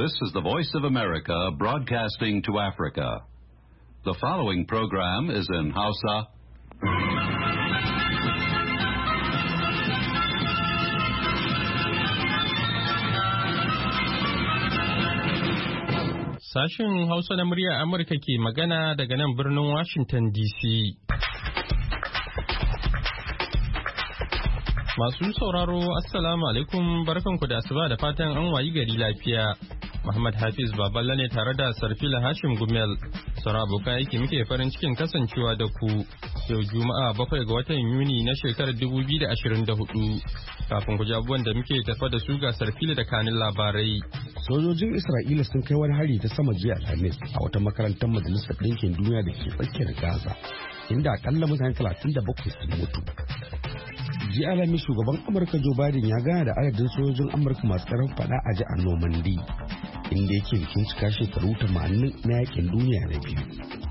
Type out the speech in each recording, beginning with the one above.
This is the Voice of America broadcasting to Africa. The following program is in Hausa. Sashen Hausa na murya Amurka ke magana daga nan birnin Washington DC. Masu sauraro, Assalamu alaikum, barkanku da asuba da fatan an wayi gari lafiya. Muhammad Hafiz Baballa ne tare da Sarfila Hashim Gumel. Sauran abokan aiki muke farin cikin kasancewa da ku. Yau Juma'a 7 ga watan Yuni na shekarar 2024. Kafin ku ji abubuwan da muke tafa da su ga Sarfila da kanin labarai. Sojojin Isra'ila sun kai wani hari ta sama jiya Alhamis a wata makarantar Majalisar Ɗinkin Duniya da ke tsakiyar Gaza, inda akalla mutane 37 sun mutu. Jiya Alhamis shugaban Amurka Joe Biden ya gana da adadin sojojin Amurka masu karan fada a ji a Normandy, inda yake bikin cika shekaru 80 na yakin duniya na biyu.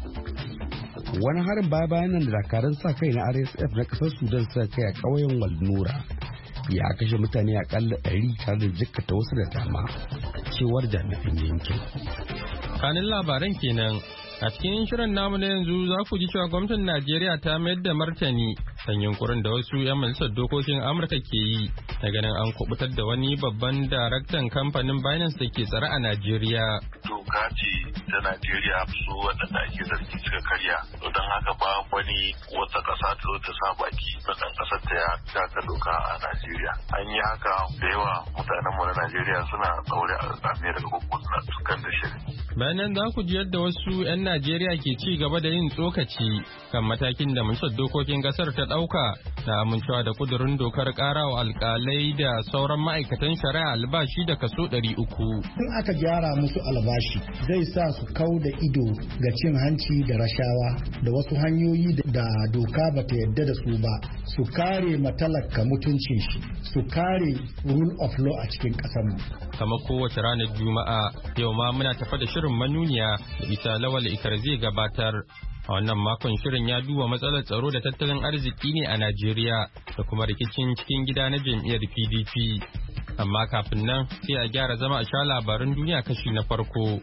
Wani harin bayan nan da dakarun sa kai na RSF na kasar Sudan suka kai a ƙauyen Walnura ya kashe mutane akalla 100 tare da jikkata wasu da dama, cewar jami'an yankin. Kanin labaran kenan. A cikin shirin namu na yanzu za ku ji cewa gwamnatin Najeriya ta mayar da martani kan yunkurin da wasu 'yan majalisar dokokin Amurka ke yi na ganin an kubutar da wani babban daraktan kamfanin Binance da ke tsare a Najeriya. Doka ce ta Najeriya su waɗanda ake zargi suka karya. Don haka ba wani wata ƙasa ta ta sa baki na ɗan ƙasar ta ya taka doka a Najeriya. An yi haka da yawa mutanenmu na Najeriya suna ɗaure a Amerika ko kuma kan da shirin. Bayanan za ku ji yadda wasu 'yan Najeriya ke ci gaba da yin tsokaci kan matakin da majalisar dokokin kasar ta ɗauka na amincewa da kudurin dokar ƙarawa alƙalai da sauran ma'aikatan shari'a albashi da kaso 300. In aka gyara musu albashi zai sa su kau da ido ga cin hanci da rashawa da wasu hanyoyi da doka ba ta yadda da su ba, su kare matalaka mutuncin shi, su kare rule of law a cikin ƙasarmu. Kamar kowace ranar Juma'a, yau ma muna tafa da shirin manuniya da Isa Lawal Ikar zai gabatar. A wannan makon shirin ya duba matsalar tsaro da tattalin arziki ne a Najeriya da kuma rikicin cikin gida na jam'iyyar PDP. Amma kafin nan sai a gyara zama a sha labaran duniya kashi na farko.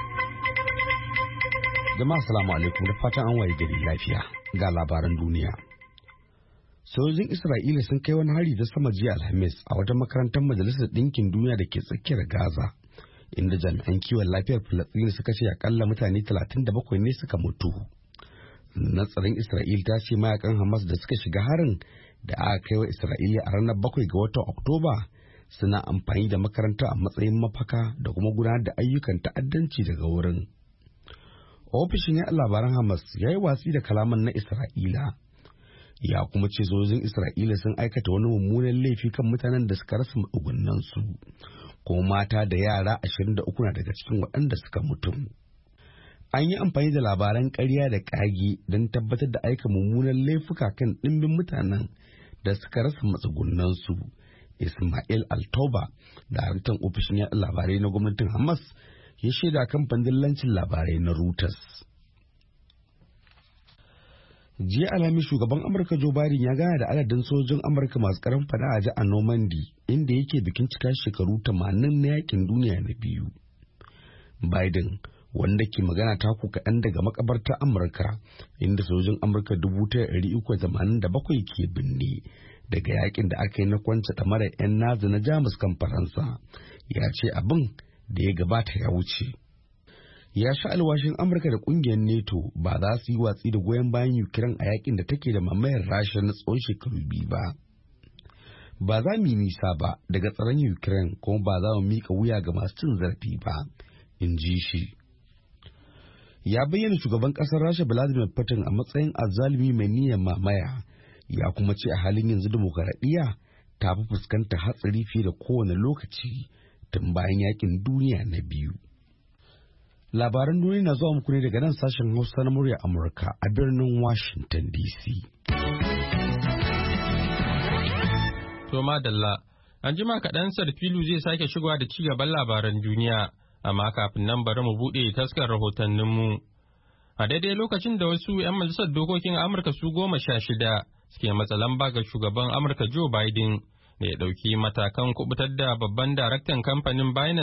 Jama'a assalamu alaikum da fatan an waye gari lafiya ga labaran duniya. Sojojin Isra'ila sun kai wani hari da sama jiya Alhamis a wata makarantar Majalisar Ɗinkin Duniya da ke tsakiyar Gaza, inda jami'an kiwon lafiyar Falasɗinu suka ce akalla mutane 37 ne suka mutu. Na tsaron Isra'ila ta ce mayakan Hamas da suka shiga harin da aka kai wa Isra'ila a ranar 7 ga watan Oktoba suna amfani da makaranta a matsayin mafaka da kuma gudanar da ayyukan ta'addanci daga wurin. Ofishin yaɗa labaran Hamas ya yi watsi da kalaman na Isra'ila. Ya kuma ce sojojin Isra'ila sun aikata wani mummunan laifi kan mutanen da suka rasa matsugunansu, kuma mata da yara 23 na daga cikin waɗanda suka mutu. An yi amfani da labaran ƙarya da ƙage don tabbatar da aika mummunan laifuka kan ɗimbin mutanen da suka rasa matsugunansu. Ismail Altoba, daraktan ofishin yaɗa labarai na gwamnatin Hamas, ya shaida kamfanin dillancin labarai na Reuters. Jiya Alhamis shugaban Amurka Joe Biden ya gana da adadin sojojin Amurka masu karan fada a ji a Normandy, inda yake bikin cika shekaru 80 na yakin duniya na biyu. Biden, wanda ke magana taku kaɗan daga makabartar Amurka, inda sojojin Amurka 387 ke binne daga yakin da aka yi na kwance ɗamarar 'yan Nazi na Jamus kan Faransa, ya ce abin da ya gabata ya wuce. Ya sha alwashin Amurka da kungiyar NATO ba za su yi watsi da goyon bayan Ukraine a yakin da take da mamayar Rasha na tsawon shekaru 2 ba. Ba za mu yi nisa ba daga tsaron Ukraine, kuma ba za mu mika wuya ga masu cin zarafi ba, in ji shi. Ya bayyana shugaban ƙasar Rasha Vladimir Putin a matsayin azzalumi mai niyyar mamaya, ya kuma ce a halin yanzu dimokuraɗiyya ta fi fuskantar hatsari fiye da kowane lokaci tun bayan yakin duniya na biyu. Labaran duniya na zuwa muku ne daga nan sashen Hausa na murya Amurka a birnin Washington DC. To madalla, an jima kaɗan Sarfilu zai sake shigowa da ci gaban labaran duniya, amma kafin nan bari mu buɗe taskar rahotanninmu. A daidai lokacin da wasu 'yan majalisar dokokin Amurka su 16 suke matsa lamba ga shugaban Amurka Joe Biden da ya ɗauki matakan kubutar da babban daraktan kamfanin Binance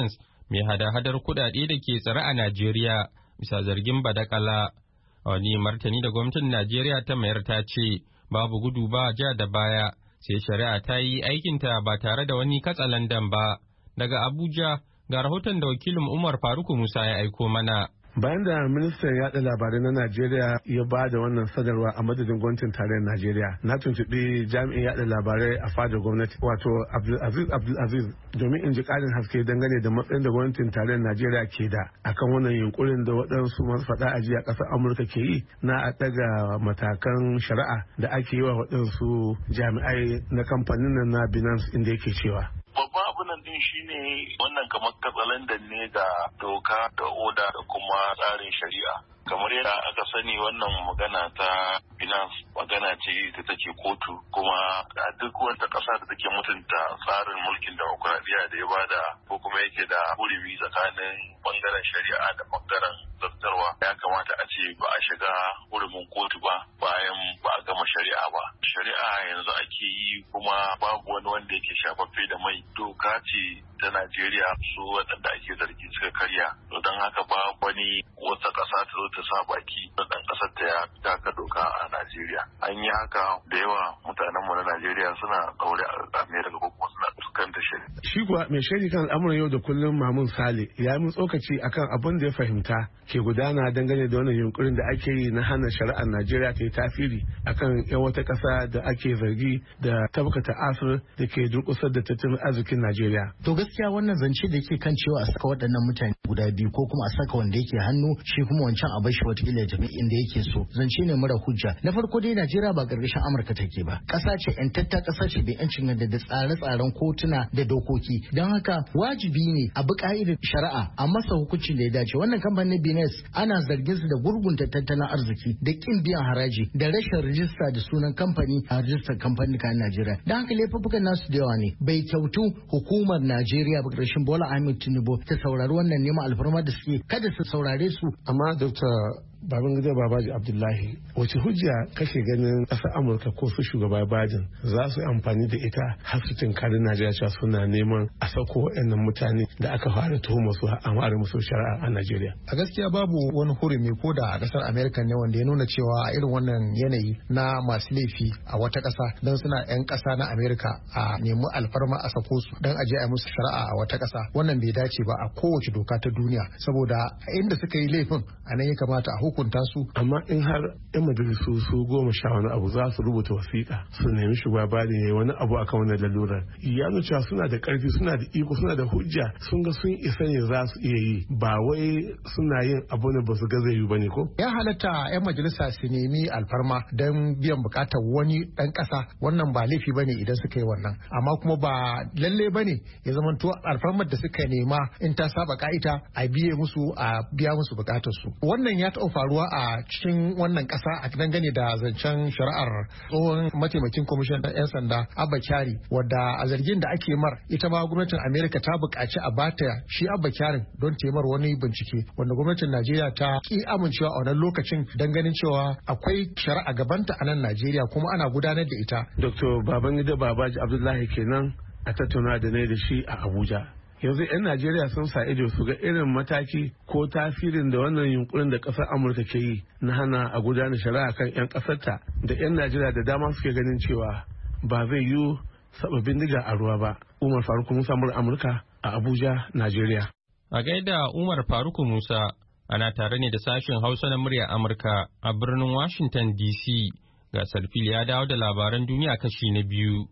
mai hada-hadar kuɗaɗe da ke tsare a Najeriya bisa zargin badakala. A wani martani da gwamnatin Najeriya ta mayar ta ce babu gudu ba ja da baya sai shari'a ta yi aikinta ba tare da wani katsalandan ba. Daga Abuja ga rahoton da wakilin Umar Faruku Musa ya aiko mana. Bayan da ministan yaɗa labarai na Najeriya ya ba da wannan sadarwa a madadin gwamnatin tarayyar Najeriya, na tuntuɓi jami'in yaɗa labarai a fadar gwamnati wato Abdulaziz domin in ji ƙarin haske dangane da matsayin da gwamnatin tarayyar Najeriya ke da akan wannan yunkurin da waɗansu masu faɗa a jiya ƙasar Amurka ke yi na a ɗaga matakan shari'a da ake yi wa waɗansu jami'ai na kamfanin na Binance inda yake cewa. Babban abin nan din shine wannan kamar katsalandan ne ga doka da oda da kuma tsarin shari'a. Kamar yadda aka sani wannan magana ta Binance magana ce da take kotu, kuma a duk wata ƙasa da take mutunta tsarin mulkin demokuraɗiyya da ya bada ko kuma yake da hurumi tsakanin bangaren shari'a da bangaren zartarwa, ya kamata a ce ba a shiga hurumin kotu ba bayan ba a gama shari'a ba. Shari'a yanzu ake yi kuma babu wani wanda yake shafaffe da mai. Doka ce ta Najeriya su waɗanda ake zargi suka karya, don haka ba wani wata ƙasa ta zo ta sa baki na ɗan ƙasar ta ya taka doka a Najeriya. An yi haka da yawa mutanen mu na Najeriya suna ɗaure a Amerika ko kuma suna fuskantar shari'a. Shi kuwa mai shaidi kan al'amuran yau da kullum Mamun Sale ya yi tsokaci akan abin da ya fahimta ke gudana dangane da wannan yunkurin da ake yi na hana shari'ar Najeriya ta yi tasiri akan yan wata ƙasa da ake zargi da tabkata asir da ke durƙusar da tattalin arzikin Najeriya. To gaskiya wannan zance da yake kan cewa a saka waɗannan mutane guda biyu ko kuma a saka wanda yake hannu shi kuma wancan a bar shi watakila ya tafi inda yake so, zance ne mara hujja. Na farko dai Najeriya ba ƙarƙashin Amurka take ba, ƙasa ce ƴantatta, ƙasa ce bai ƴancin da tsare-tsaren kotuna da dokoki, don haka wajibi ne a bi ka'idar shari'a a masa hukuncin da ya dace. Wannan kamfanin Binance ana zargin su da gurgunta tattalin arziki da kin biyan haraji da rashin rijista da sunan kamfani a rijistar kamfanin kan Najeriya, don haka laifuffukan nasu da yawa ne. Bai kyautu hukumar Najeriya ba ƙarshen Bola Ahmed Tinubu ta saurari wannan neman alfarma da suke, kada su saurare su. Amma Dr. Babangida Babaji Abdullahi, wace hujja kake ganin ƙasar Amurka ko su shugaba Biden za su yi amfani da ita har su tinkari Najeriya cewa suna neman a sauko waɗannan mutane da aka fara tuhumar su a fara musu shari'a a Najeriya? A gaskiya babu wani hurumi ko da a ƙasar Amerika ne wanda ya nuna cewa a irin wannan yanayi na masu laifi a wata ƙasa don suna 'yan ƙasa na Amerika a nemi alfarma a sako su don a je a musu shari'a a wata ƙasa. Wannan bai dace ba a kowace doka ta duniya, saboda inda suka yi laifin a nan ya kamata a hukunta su. Amma in har 'yan majalisu su 10 wani abu za su rubuta wasiƙa su nemi shugaba Biden ya yi wani abu akan wannan lalurar, ya nuna cewa suna da ƙarfi, suna da iko, suna da hujja, sun ga sun isa ne za su iya yi, ba wai suna yin abu ne ba su ga zai yi ba ne ko? Ya halatta 'yan majalisa su nemi alfarma don biyan bukatar wani ɗan ƙasa, wannan ba laifi ba ne idan suka yi wannan, amma kuma ba lalle ba ne ya zamanto alfarmar da suka nema in ta saba ka'ida a biye musu a biya musu bukatar su. Wannan ya taɓa faruwa a cikin wannan ƙasa a dangane da zancen shari'ar tsohon mataimakin kwamishin 'yan sanda Abba Kyari, wadda a zargin da ake mar ita ma gwamnatin Amerika ta buƙaci a bata shi Abba Kyarin don taimar wani bincike, wanda gwamnatin Najeriya ta ki amincewa a wannan lokacin don ganin cewa akwai shari'a gabanta a nan Najeriya kuma ana gudanar da ita. Dr. Babangida Babaji Abdullahi kenan a tattauna da ne da shi a Abuja. Yanzu 'yan Najeriya sun sa ido su ga irin mataki ko tasirin da wannan yunkurin da ƙasar Amurka ke yi na hana a gudanar shari'a kan 'yan ƙasarta, da 'yan Najeriya da dama suke ganin cewa ba zai yiwu sababbin diga a ruwa ba. Umar Faruku Musa, Amurka a Abuja, Najeriya. A gaida Umar Faruku Musa, ana tare ne da sashen Hausa na muryar Amurka a birnin Washington DC. Ga Sarfil ya dawo da labaran duniya kashi na biyu.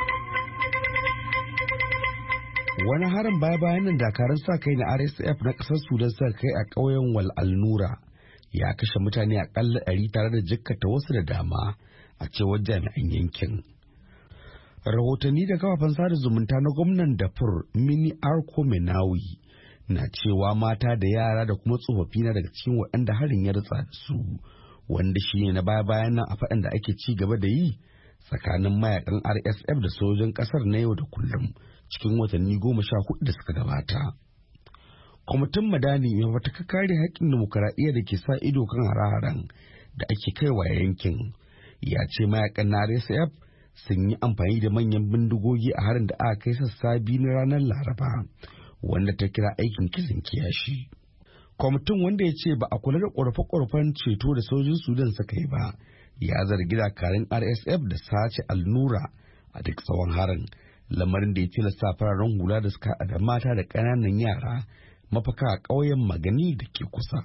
Wani harin baya-bayan nan dakarun sa kai na RSF na ƙasar Sudan suka kai a ƙauyen Wal Al-Nura ya kashe mutane akalla 100 tare da jikkata wasu da dama, a cewar jami'an yankin. Rahotanni da kafafen sada zumunta na gwamnan Darfur Mini Arko Menawi na cewa mata da yara da kuma tsofaffi na daga cikin waɗanda harin ya ritsa da su, wanda shi ne na baya-bayan nan a faɗan da ake ci gaba da yi tsakanin mayakan RSF da sojojin ƙasar na yau da kullum cikin watanni 14 da suka gabata. Kwamitin Madani mai wata kare haƙƙin dimokuraɗiyya da ke sa ido kan hare-haren da ake kaiwa yankin ya ce mayakan na RSF sun yi amfani da manyan bindigogi a harin da aka kai sassa biyu na ranar Laraba, wanda ta kira aikin kisan kiyashi. Kwamitin, wanda ya ce ba a kula da ƙorafe-ƙorafen ceto da sojin Sudan suka yi ba, ya zargi dakarun RSF da sace Al-Nura a duk tsawon harin, lamarin da ya tilasta fararen hula da suka da mata da ƙananan yara mafaka a ƙauyen Magani da ke kusa.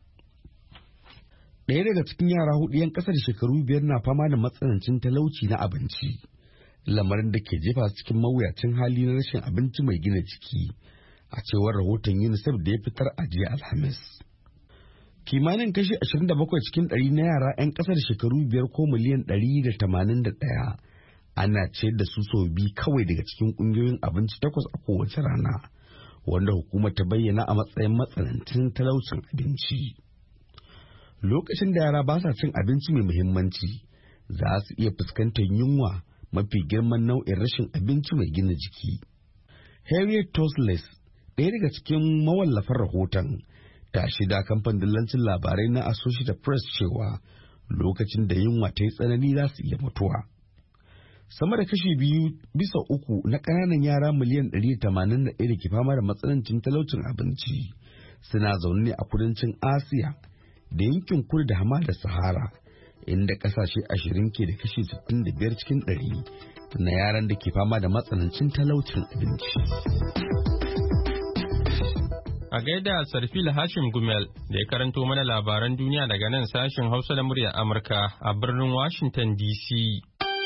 Ɗaya daga cikin yara 4 'yan ƙasa da shekaru 5 na fama da matsanancin talauci na abinci, lamarin da ke jefa su cikin mawuyacin hali na rashin abinci mai gina jiki, a cewar rahoton UNICEF da ya fitar a jiya Alhamis. Kimanin kashi 27 cikin 100 na yara 'yan ƙasa da shekaru 5 ko miliyan 181 ana ciyar da su sau biyu kawai daga cikin ƙungiyoyin abinci 8 a kowace rana, wanda hukumar ta bayyana a matsayin matsanancin talaucin abinci. Lokacin da yara ba sa cin abinci mai muhimmanci, za su iya fuskantar yunwa, mafi girman nau'in rashin abinci mai gina jiki. Harriet Tosles, ɗaya daga cikin mawallafan rahoton, ta shida kamfanin dillancin labarai na Associated Press cewa lokacin da yunwa ta yi tsanani za su iya mutuwa. Sama da kashi 2 bisa 3 na ƙananan yara miliyan 181 da ke fama da matsanancin talaucin abinci suna zaune a kudancin Asiya da yankin kudu da hamadar Sahara, inda ƙasashe 20 ke da kashi 65 cikin 100 na yaran da ke fama da matsanancin talaucin abinci. A gaida Sarfil Hashim Gumel da ya karanto mana labaran duniya daga nan sashen Hausa da muryar Amurka a birnin Washington DC.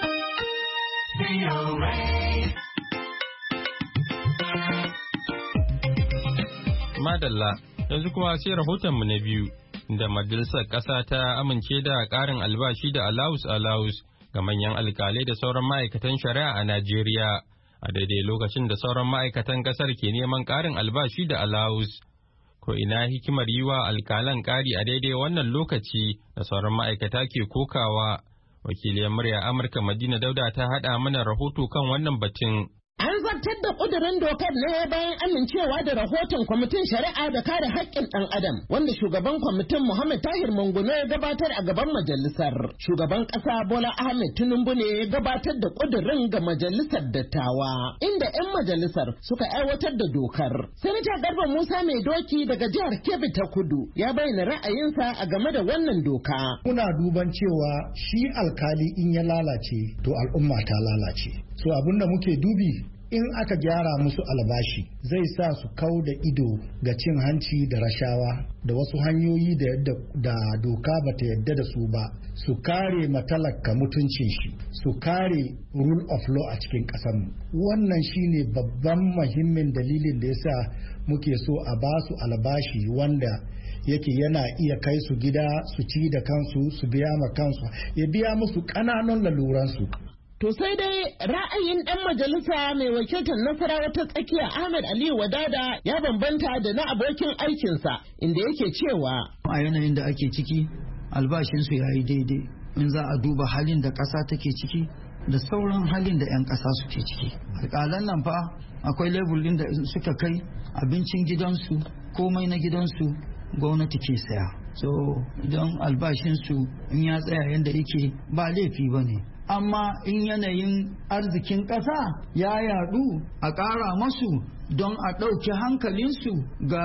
Madalla, yanzu kuma sai rahotonmu na biyu, da Majalisar Ƙasa ta amince da ƙarin albashi da alawus ga manyan alkalai da sauran ma'aikatan shari'a a Najeriya, a daidai lokacin da sauran ma'aikatan ƙasar ke neman ƙarin albashi da alawus. Ko ina hikimar yi wa alkalan ƙari a daidai wannan lokaci da sauran ma'aikata ke kokawa? Wakiliyar murya Amurka Madina Dauda ta haɗa mana rahoto kan wannan batun. An zartar da ƙudurin dokar ne bayan amincewa da rahoton kwamitin shari'a da kare haƙƙin ɗan adam wanda shugaban kwamitin Muhammad Tahir Manguno ya gabatar a gaban majalisar. Shugaban ƙasa Bola Ahmed Tinubu ne ya gabatar da ƙudurin ga majalisar dattawa, inda 'yan majalisar suka aiwatar da dokar. Sanata Garba Musa Mai Doki daga jihar Kebbi ta Kudu ya bayyana ra'ayinsa a game da wannan doka. Muna duban cewa shi alkali in ya lalace to al'umma ta lalace. So abinda muke dubi, in aka gyara musu albashi zai sa su kau da ido ga cin hanci da rashawa da wasu hanyoyi da doka bata yadda da su ba, su kare matalaka mutuncin shi, su kare rule of law a cikin ƙasarmu. Wannan shine babban muhimmin dalilin da yasa muke so a ba su albashi wanda yake yana iya kai su gida su ci da kansu, su biya ma kansu, ya biya musu ƙananan laluransu. To sai dai ra'ayin ɗan majalisa mai wakiltar Nasarawa ta tsakiya Ahmed Aliyu Wadada ya bambanta da na abokin aikinsa, inda yake cewa a yanayin da ake ciki albashinsu ya yi daidai in za a duba halin da ƙasa take ciki da sauran halin da 'yan ƙasa suke ciki. Alƙalan nan fa akwai lebulin da suka kai abincin gidansu, komai na gidansu gwamnati ke saya. So idan albashinsu in ya tsaya yadda yake ba laifi ba ne. Amma in yanayin arzikin ƙasa ya yadu a ƙara masu don a ɗauki hankalinsu ga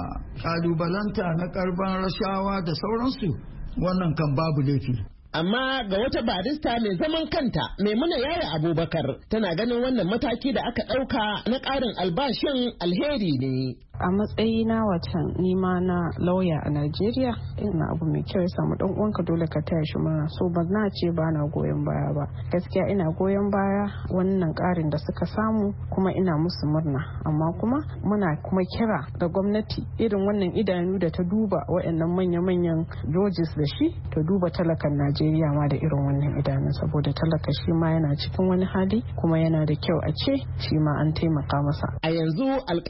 ƙalubalanta na karban rashawa da sauransu, wannan kan babu laifi. Amma ga wata barista mai zaman kanta Maimuna Yaya Abubakar tana ganin wannan mataki da aka ɗauka na ƙarin albashin alheri ne. A matsayina wacan nima na lauya a Najeriya, ina abu mai kyau ya samu dan uwanka dole ka taya shi murna. So ba na ce ba na goyon baya ba. Gaskiya ina goyon baya wannan ƙarin da suka samu kuma ina musu murna. Amma kuma muna kuma kira da gwamnati irin wannan idanu da ta duba waɗannan manya-manyan judges da shi, ta duba talakan Najeriya ma da irin wannan idanun, saboda talaka shi ma yana cikin wani hali kuma yana da kyau a ce shi ma an taimaka masa. A yanzu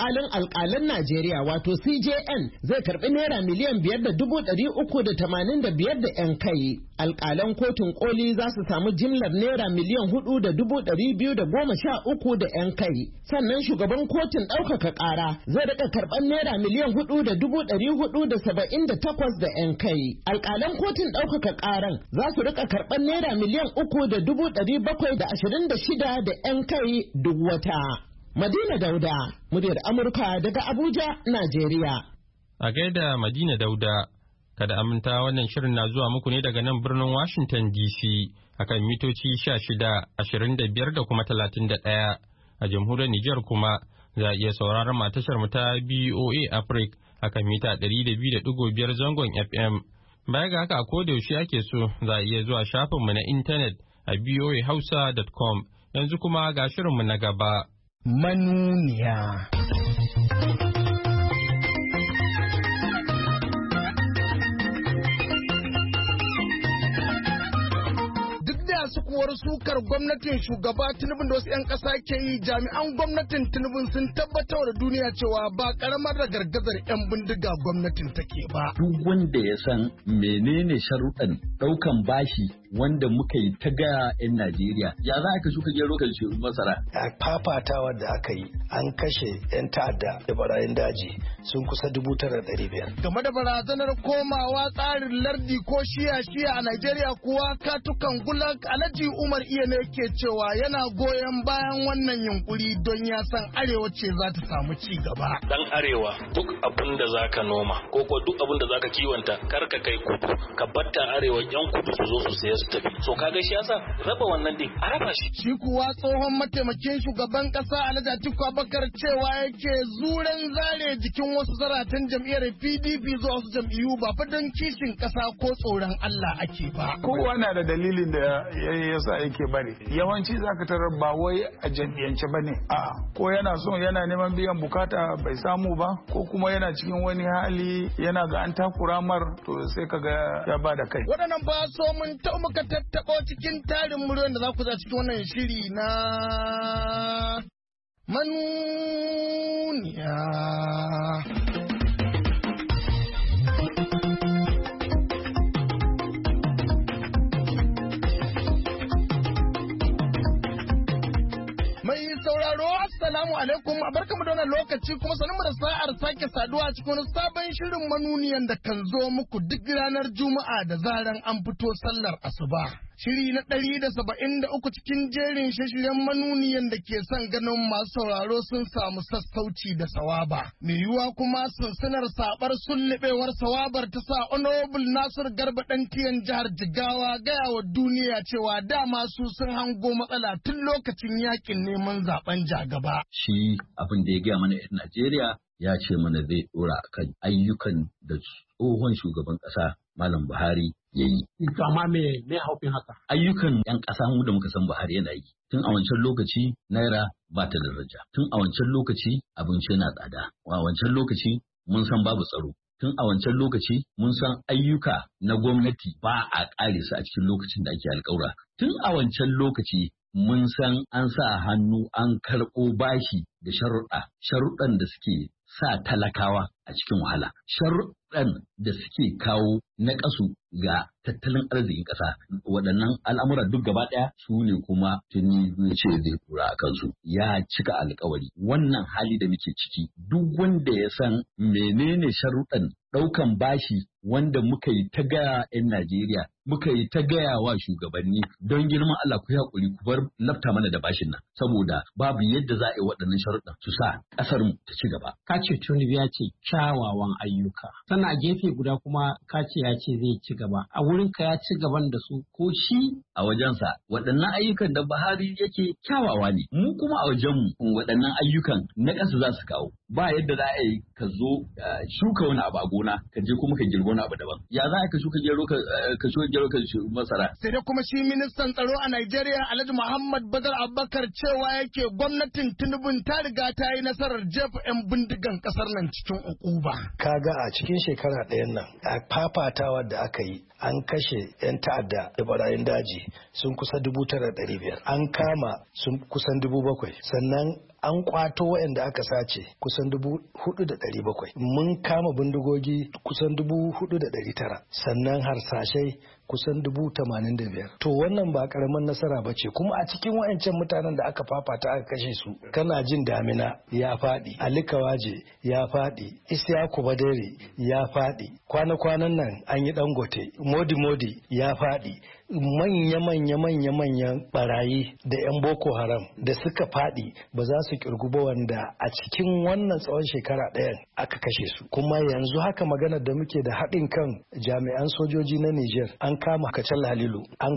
alƙalin Najeriya wato CJN zai karbi naira miliyan 5,385 da 'yan kai. Alƙalan kotun koli za su samu jimlar naira miliyan 4,213 da 'yan kai. Sannan shugaban kotun ɗaukaka ƙara zai rika karɓar naira miliyan 4,478 da 'yan kai. Alƙalan kotun ɗaukaka ƙaran za su rika karɓar naira miliyan 3,726 da 'yan kai duk wata. Madina Dauda, muryar Amurka daga Abuja, Najeriya. A gaida Madina Dauda, kada aminta wannan shirin na zuwa muku ne daga nan birnin Washington DC akan mitoci 16, 25 da kuma 31. A jamhuriyar Nijar kuma za a iya sauraron matashar mu ta BOA Africa akan mita 200.5 zangon FM. Baya ga haka ko da yaushe ake so za a iya zuwa shafinmu na intanet a boahausa.com. Yanzu kuma ga shirinmu na gaba. Manuniya. Sukuwar sukar gwamnatin shugaba Tinubu da wasu 'yan ƙasa ke yi, jami'an gwamnatin Tinubu sun tabbatar da duniya cewa ba karamar da gargazar 'yan bindiga gwamnatin take ba. Duk wanda ya san menene sharuɗan ɗaukan bashi wanda muka yi ta gaya 'yan Najeriya, ya za ka shuka gero ka shi masara. A fafatawa da aka yi an kashe 'yan ta'adda da barayin daji sun kusa 9,500. Game da barazanar komawa tsarin lardi ko shiya-shiya a Najeriya kuwa katukan gulag Alhaji Umar Iya ne ke cewa yana goyon bayan wannan yunkuri don ya san arewa ce za ta samu ci gaba. Dan arewa duk abin da za ka noma ko duk abin da za ka kiwonta kar ka kai kudu ka batta arewa, yan kudu su zo su saya su tafi. So ka ga shi yasa raba wannan din a raba shi. Shi kuwa tsohon mataimakin shugaban kasa Alhaji Atiku Abubakar cewa yake zuren zare jikin wasu zaratan jam'iyyar PDP zuwa wasu jam'iyyu ba fa don kishin kasa ko tsoron Allah ake ba. Kowa na da dalilin da yasa yake bari. Yawanci zaka tarar ba wai a jam'iyyance bane. A'a, ko yana so yana neman biyan bukata bai samu ba, ko kuma yana cikin wani hali yana ga an takura mar, to sai kaga ya bada kai. Waɗannan ba so mun ta muka tattaɓo cikin tarin muryoyin da za ku za cikin wannan shiri na manuniya. Assalamu alaikum, barkamu da wannan lokaci kuma sanin da sa'ar sake saduwa cikin wani sabon shirin manuniyan da kan zo muku duk ranar Juma'a da zaran an fito sallar asuba. Shiri na 173 cikin jerin shirye-shiryen manuniyan da ke son ganin masu sauraro sun samu sassauci da sawaba. Mai yiwuwa kuma sunsunar sabar sullubewar sawabar ta sa Honorable Nasir Garba Dantiyan jihar Jigawa gaya wa duniya cewa dama su sun hango matsala tun lokacin yakin neman zaben jagaba. Shi abin da ya gaya mana 'yan Najeriya ya ce mana zai dora akan ayyukan da tsohon shugaban ƙasa Malam Buhari ya yi. To amma me haufin haka? Ayyukan 'yan ƙasa mu da muka san Buhari yana yi. Tun a wancan lokaci naira ba ta daraja. Tun a wancan lokaci abinci yana tsada. A wancan lokaci mun san babu tsaro. Tun a wancan lokaci mun san ayyuka na gwamnati ba a ƙare su a cikin lokacin da ake alƙawura. Tun a wancan lokaci mun san an sa hannu an karɓo bashi da sharuɗan da suke sa talakawa a cikin wahala. Sharuɗan da suke kawo naƙasu ga tattalin arzikin ƙasa. Waɗannan al'amura duk gaba ɗaya su ne kuma tuni zai ce zai tura a kansu. Ya cika alkawari. Wannan hali da muke ciki duk wanda ya san menene sharuɗan ɗaukan bashi wanda muka yi ta gaya 'yan Najeriya, muka yi ta gaya wa shugabanni don girman Allah ku haƙuri ku bar lafta mana da bashin nan, saboda babu yadda za a yi waɗannan sharuɗan su sa ƙasar mu ta ci gaba. Ka ce Tinubu ya ce kyawawan ayyuka, sannan a gefe guda kuma ka ce ya ce zai ci gaba. A wurin ka ya ci gaban da su ko shi? A wajensa waɗannan ayyukan da Buhari yake kyawawa ne, mu kuma a wajenmu waɗannan ayyukan na ƙasa za su kawo. Ba yadda za a yi ka zo shuka wani abu a gona ka je kuma ka girbi wani abu daban. Ya za ka shuka gero ka masara. Sai dai kuma shi ministan tsaro a Najeriya Alhaji Muhammad Badar Abubakar cewa yake gwamnatin Tinubu ta riga ta yi nasarar jefa 'yan bindigan kasar nan cikin ukuba. Kaga a cikin shekara ɗayan nan a fafatawa da aka yi an kashe 'yan ta'adda da barayin daji sun kusa 9,500. An kama sun kusan 7,000. Sannan an kwato waɗanda aka sace kusan 4,700. Mun kama bindigogi kusan 4,900. Sannan harsashai kusan 85,000. To wannan ba karamin nasara ba ce, kuma a cikin wayancan mutanen da aka fafata aka kashe su kana jin Damina ya faɗi, Ali Kawaje ya faɗi, Isiyaku Badere ya faɗi, kwana-kwanan nan an yi Dangote, Modi ya faɗi, manya-manyan barayi da 'yan Boko Haram da suka faɗi ba za su kirgu ba wanda a cikin wannan tsawon shekara ɗayan aka kashe su. Kuma yanzu haka maganar da muke da haɗin kan jami'an sojoji na Niger an kama Kacal Halilu, an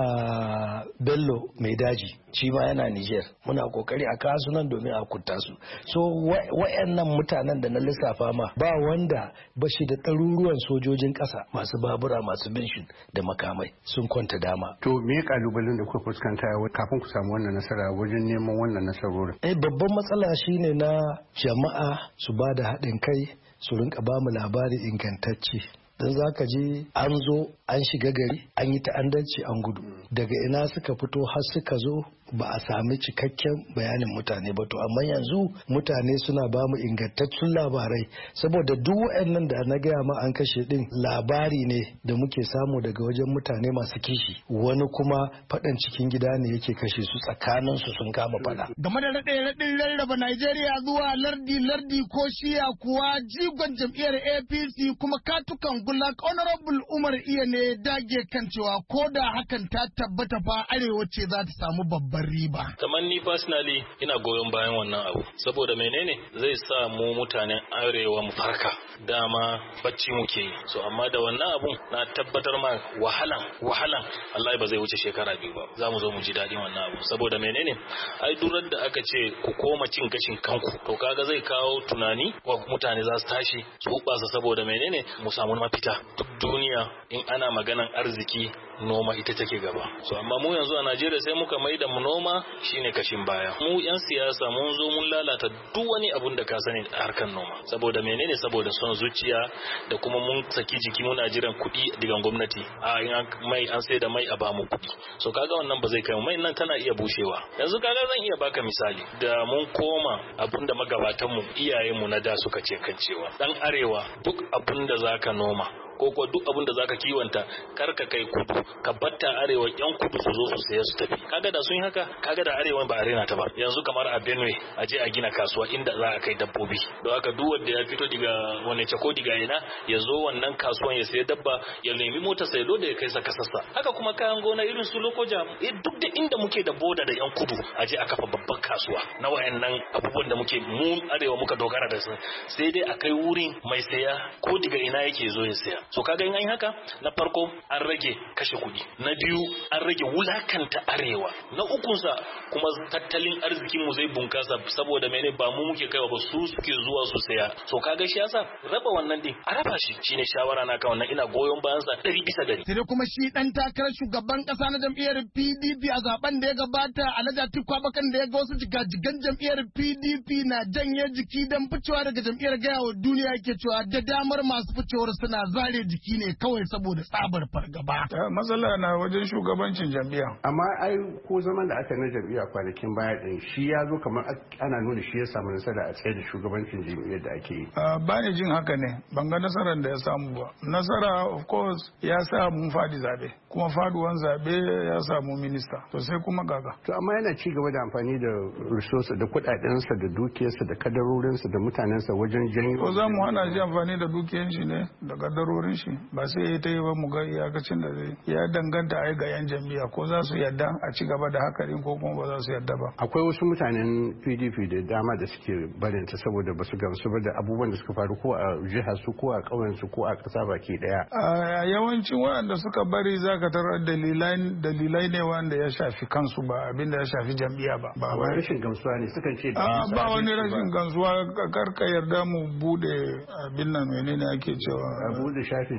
kama Bello Mai Daji, shi ma yana Niger. Muna kokari a kawo su nan domin a kunta su. So wayannan mutanen da na lissafa ma ba wanda ba shi da ɗaruruwan sojojin ƙasa masu babura masu binshin da makamai sun kwanta dama. To me kalubalen da kuka fuskanta kafin ku samu wannan nasara wajen neman wannan nasarorin? Babban matsala shine na jama'a su ba da haɗin kai su rinka ba mu labari ingantacce. Don za ka je an zo an shiga gari an yi ta'addanci an gudu daga ina suka fito har suka zo ba a sami cikakken bayanin mutane ba to amma yanzu mutane suna ba mu ingantaccen labarai saboda duk waɗannan da na gaya ma an kashe din labari ne da muke samu daga wajen mutane masu kishi wani kuma faɗan cikin gida ne yake kashe su tsakanin su sun kama faɗa. Game da raɗin rarraba Najeriya zuwa lardi ko shiya kuwa jigon jam'iyyar APC kuma katukan Goodluck Honorable Umar Iya ne dage kan cewa ko da hakan ta tabbata fa arewa ce za ta samu babban riba. Kamar ni personally ina goyon bayan wannan abu saboda menene zai sa mu mutanen arewa mu farka dama bacci muke yi so amma da wannan abun na tabbatar ma wahalan Allah ba zai wuce shekara 2 ba za mu zo mu ji daɗin wannan abu saboda menene ai durar da aka ce ku koma cin gashin kanku to kaga zai kawo tunani wa mutane za su tashi su hubasa saboda menene mu samu mafita duk duniya in ana maganan arziki noma ita take gaba so amma mu yanzu a Najeriya sai muka maida mu noma shine kashin baya mu yan siyasa mun zo mun lalata duk wani abun da ka sani a harkar noma saboda menene saboda son zuciya da kuma mun saki jiki muna jiran kuɗi daga gwamnati a in an sai da mai a bamu kuɗi so kaga wannan ba zai kai mai nan tana iya bushewa yanzu kaga zan iya baka misali da mun koma abun da magabatan mu iyayen mu na da suka ce kan cewa dan arewa duk abun da zaka noma ko duk abin da zaka kiwanta kar ka kai kudu ka batta arewa yan kudu su zo su saya su tafi kaga da sun yi haka kaga da arewa ba arena ta ba yanzu kamar a Benue a je a gina kasuwa inda za a kai dabbobi don haka duk wanda ya fito daga wani cako diga ina ya zo wannan kasuwan ya saya dabba ya nemi mota sai da ya kai sa kasassa haka kuma kayan gona irin su Lokoja duk da inda muke da boda da yan kudu a je a kafa babban kasuwa na wayannan abubuwan da muke mu arewa muka dogara da su sai dai a kai wurin mai saya ko diga ina yake zo ya saya so kaga in an haka na farko an rage kashe kuɗi na biyu an rage wulakanta arewa na ukunsa kuma tattalin arzikin mu zai bunkasa saboda mene ba mu muke kaiwa ba su suke zuwa su saya so kaga shi yasa raba wannan din a raba shi shine shawara na ka wannan ina goyon bayan sa 100%. Sai kuma shi dan takarar shugaban kasa na jam'iyyar PDP a zaben da ya gabata Alhaji Atiku Abubakar da ya ga wasu jigajigan jam'iyyar PDP na janye jiki dan ficewa daga jam'iyyar gaya wa duniya yake cewa da damar masu ficewar suna zare jiki ne kawai saboda tsabar fargaba. Matsala na wajen shugabancin jam'iyya. Amma ai ko zaman da aka na jam'iyya kwanakin baya din shi ya zo kamar ana nuna shi ya samu nasara a tsaye da shugabancin jam'iyyar da ake yi. Ba ni jin haka ne ban ga nasarar da ya samu ba. Nasara of course ya sa mun fadi zabe kuma faduwan zabe ya samu minista to sai kuma gaga. To amma yana ci gaba da amfani da resource da kudadensa da dukiyarsa da kadarorinsa da mutanensa wajen janyo. Ko za mu hana shi amfani da dukiyar shi ne da kadarorin shi ba sai ya ta yi ba mu ga iyakacin da zai ya danganta ai ga yan jam'iyya ko za su yadda a ci gaba da hakarin ko kuma ba za su yadda ba. Akwai wasu mutanen PDP da dama da suke barinta saboda ba su gamsu ba da abubuwan da suka faru ko a jihar su ko a ƙauyen su ko a ƙasa baki daya. Yawancin waɗanda suka bari zaka tarar dalilai ne wanda ya shafi kansu ba abin da ya shafi jam'iyya ba. Ba wani rashin gamsuwa ne sukan ce ba wani rashin gamsuwa kar ka yarda mu bude abin nan menene ake cewa a bude shafin.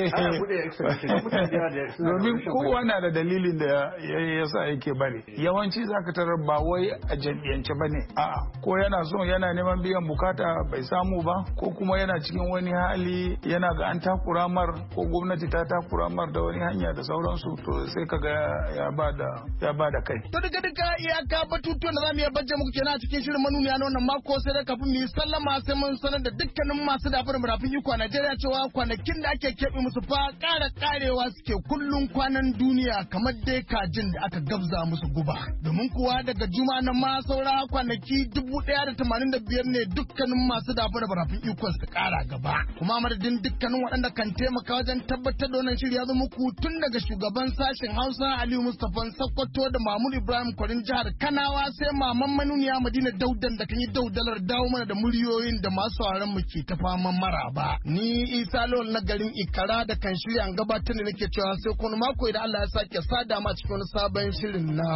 Domin kowa na da dalilin da ya sa yake bari. Yawanci zaka tarar ba wai a jam'iyyance ba ne. A'a ko yana so yana neman biyan bukata bai samu ba ko kuma yana cikin wani hali yana ga an takura mar ko gwamnati ta takura mar da wani hanya da sauransu to sai kaga ya bada kai. To duka iyaka batutuwan da zamu iya bajje muku kenan a cikin shirin manuniya na wannan mako sai da kafin mu yi sallama sai mun sanar da dukkanin masu dafar murafin iko a Najeriya cewa kwanakin kuɗin da ake keɓe musu fa ƙara ƙarewa suke kullum kwanan duniya kamar dai kajin da aka gabza musu guba. Domin kuwa daga juma na ma saura kwanaki 1,085 ne dukkanin masu dafa da barafin ikon su ƙara gaba. Kuma madadin dukkanin waɗanda kan taimaka wajen tabbatar da wannan shiri ya zo muku tun daga shugaban sashen Hausa Aliyu Mustapha Sokoto da Mahmud Ibrahim Kwarin jihar Kanawa sai maman manuniya Madina Daudan da kan yi daudalar dawo mana da muryoyin da masu sauraron mu ke ta faman maraba. Ni Isa Lawal na garin Ikara da kan shirya an gabatar da nake cewa sai kuma mako idan Allah ya sake sada ma cikin wani sabon shirin na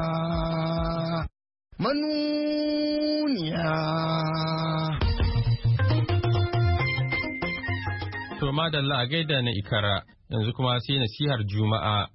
manuniya. To madalla a gaida na Ikara yanzu kuma sai nasihar Juma'a.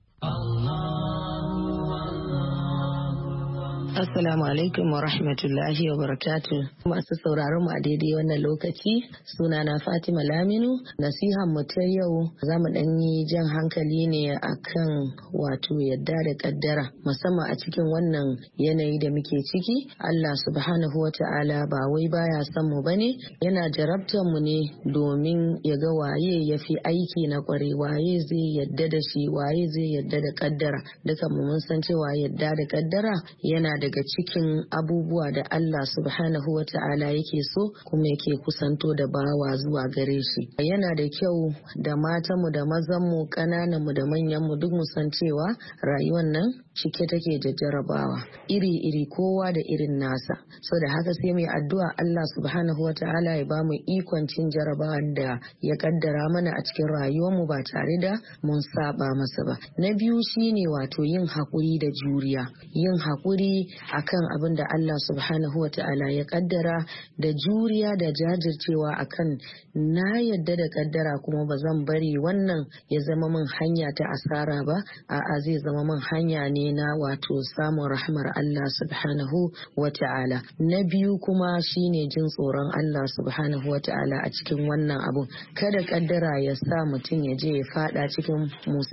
Assalamu alaikum wa rahmatullahi wa barakatuh. Masu sauraron mu a daidai wannan lokaci sunana Fatima Laminu. Nasihan mu ta yau za mu dan yi jan hankali ne akan wato yadda da kaddara musamman a cikin wannan yanayi da muke ciki. Allah subhanahu wa ta'ala ba wai baya son mu bane, yana jarabtar mu ne domin ya ga waye yafi aiki na kware, waye zai yadda da shi, waye zai yadda da kaddara. Dukan mu mun san cewa yadda da kaddara yana daga cikin abubuwa da Allah subhanahu wa ta'ala yake so kuma yake kusanto da bawa zuwa gare shi. Yana da kyau da matanmu da mazanmu, ƙanananmu da manyanmu duk mu san cewa rayuwar nan cike take da jarabawa iri-iri, kowa da irin nasa. So da haka sai mai addu'a Allah subhanahu wa ta'ala ya bamu ikon cin jarabawan da ya kaddara mana a cikin rayuwarmu ba tare da mun saba masa ba. Na biyu shine wato yin haƙuri da juriya, yin haƙuri akan abin da Allah subhanahu wa ta'ala ya kaddara, da juriya da jajircewa akan na yadda da kaddara kuma ba zan bari wannan ya zama min hanya ta asara ba, a'a zai zama min hanya ne na wato samun rahmar Allah subhanahu wa ta'ala. Na biyu kuma shine jin tsoron Allah subhanahu wa ta'ala a cikin wannan abun. Kada kaddara ya sa mutum ya je ya fada cikin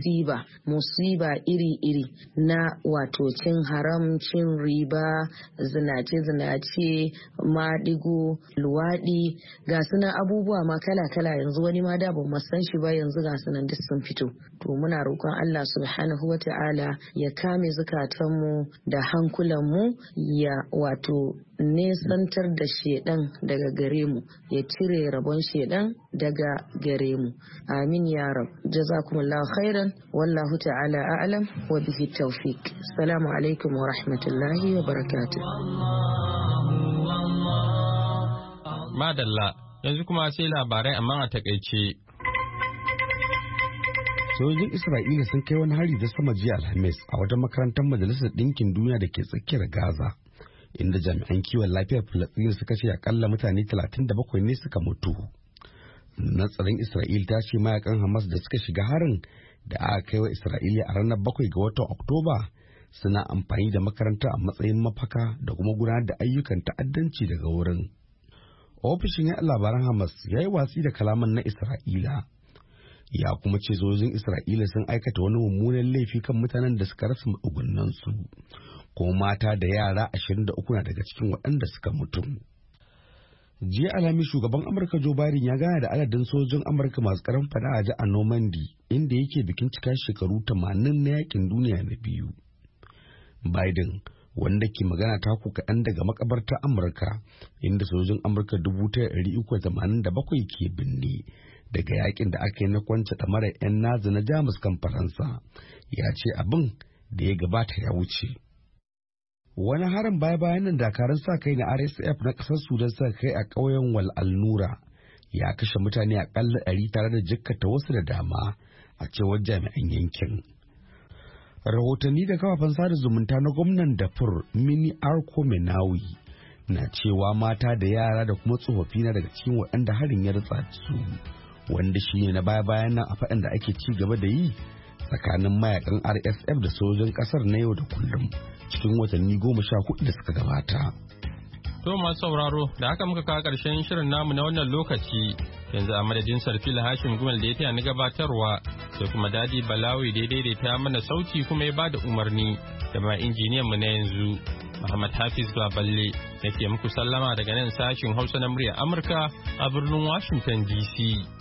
musiba iri-iri na wato cin haram, cin riba, zinace-zinace, maɗigo, luwaɗi, ga sunan abubuwa ma kala-kala yanzu wani ma da ban san shi ba yanzu ga sunan duk sun fito. To muna roƙon Allah subhanahu wa ta'ala ya kame zukatanmu da hankulanmu, ya wato nesantar da shedan daga gare mu, ya cire rabon shedan daga gare mu. Amin ya rab. Jazakumullahu khairan, wallahu ta'ala a'lam wa bihi tawfiq. Assalamu alaikum wa rahmatullahi wa barakatuh. Madalla, yanzu kuma sai labarai amma a takaice. Sojojin Isra'ila sun kai wani hari da sama jiya Alhamis a wata makarantar Majalisar Ɗinkin Duniya da ke tsakiyar Gaza, inda jami'an kiwon lafiyar Falasɗinu suka ce akalla mutane 37 ne suka mutu. Na tsaron Isra'ila ta ce mayakan Hamas da suka shiga harin da aka kai wa Isra'ila a ranar 7 ga watan Oktoba suna amfani da makarantar a matsayin mafaka da kuma gudanar da ayyukan ta'addanci daga wurin. Ofishin yaɗa labaran Hamas ya yi watsi da kalaman na Isra'ila. Ya kuma ce sojojin Isra'ila sun aikata wani mummunan laifi kan mutanen da suka rasa matsugunansu, kuma mata da yara 23 na daga cikin waɗanda suka mutu. Jiya Alhamis shugaban Amurka Joe Biden ya gana da adadin sojojin Amurka masu karan fada a a Normandy, inda yake bikin cika shekaru 80 na yakin duniya na biyu. Biden, wanda ke magana taku kaɗan daga makabartar Amurka, inda sojojin Amurka 1,387 ke binne daga yakin da aka yi na kwance ɗamarar 'yan Nazi na Jamus kan Faransa, ya ce abin da ya gabata ya wuce. Wani harin baya-bayan nan dakarun sa kai na RSF na ƙasar Sudan suka kai a ƙauyen Wal Al-Nura ya kashe mutane aƙalla 100 tare da jikkata wasu da dama, a cewar jami'an yankin. Rahotanni da kafafen sada zumunta na gwamnan Darfur Mini Arko Menawi na cewa mata da yara da kuma tsofaffi na daga cikin waɗanda harin ya ritsa su, wanda shi ne na baya-bayan nan a faɗin da ake ci gaba da yi tsakanin mayakan RSF da sojojin ƙasar na yau da kullum cikin watanni 14 da suka gabata. To masu sauraro, da haka muka kawo ƙarshen shirin namu na wannan lokaci. Yanzu a madadin Sarfila Hashim Gumal da ya taya ni gabatarwa, sai kuma Dadi Balawi da ya daidaita mana sauti kuma ya bada umarni, da ma injiniyan mu na yanzu Muhammad Hafiz Baballe yake muku sallama daga nan sashin Hausa na muryar Amurka a birnin Washington DC.